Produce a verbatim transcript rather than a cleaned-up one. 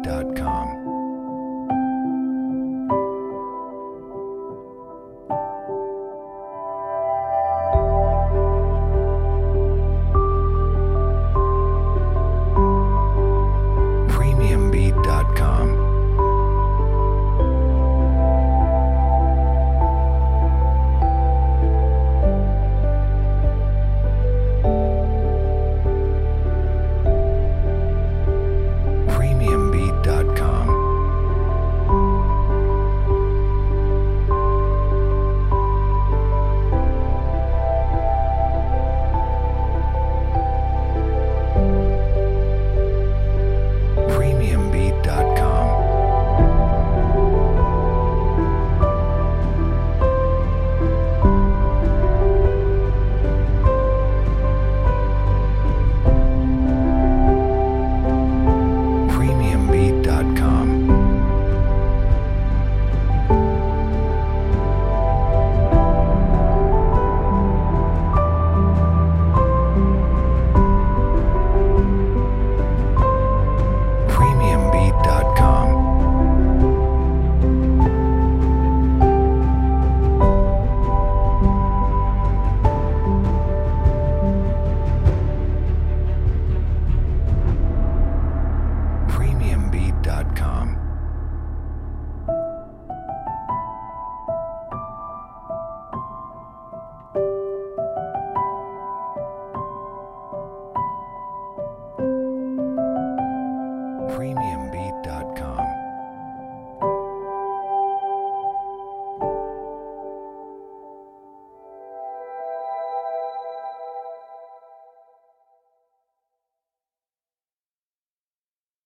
dot com. premium beat dot com. premium beat dot com. premium beat dot com. premium beat dot com. premium beat dot com. premium beat dot com. premium beat dot com.